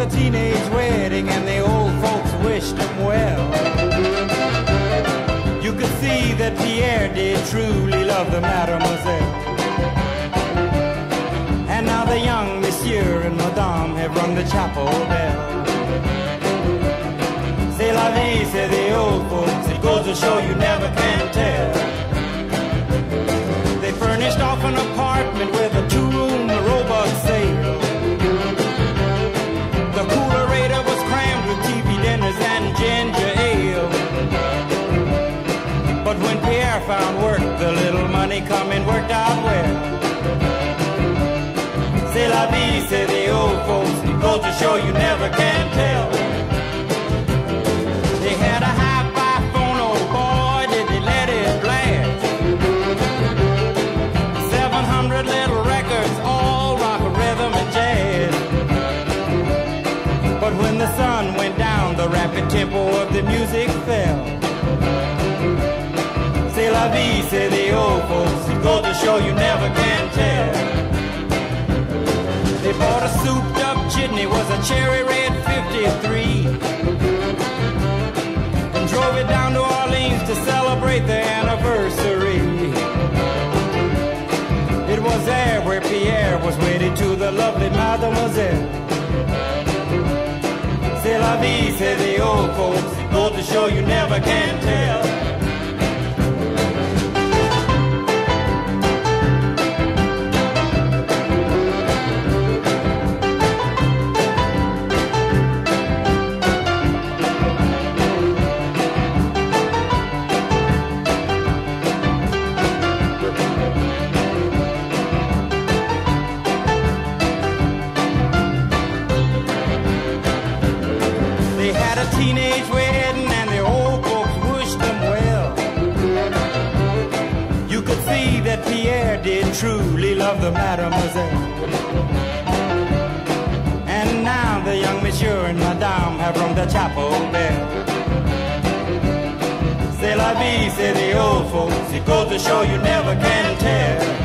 a teenage wedding and the old folks wished him well. You could see that Pierre did truly love the mademoiselle. And now the young monsieur and madame have rung the chapel bell. C'est la vie, say the old folks, it goes to show you never can tell. They furnished off an apartment with a two-room robot sale. The coolerator was crammed with TV dinners and ginger ale. But when Pierre found work, the little money coming worked out well. C'est la vie, say the old folks, it goes to show you never can tell. They had a hi-fi phone, oh boy, did they let it blast. 700 little records, all rock, rhythm, and jazz. But when the sun went down, the rapid tempo of the music fell. C'est la vie, say the old folks, it goes to show you never can tell. They bought a souped-up jitney, was a cherry red 53, and drove it down to Orleans to celebrate their anniversary. It was there where Pierre was wedded to the lovely mademoiselle. C'est la vie, say the old folks, it goes to show you never can tell. Teenage wedding and the old folks wished them well. You could see that Pierre did truly love the mademoiselle. And now the young monsieur and madame have rung the chapel bell. C'est la vie, say the old folks, it goes to show you never can tell.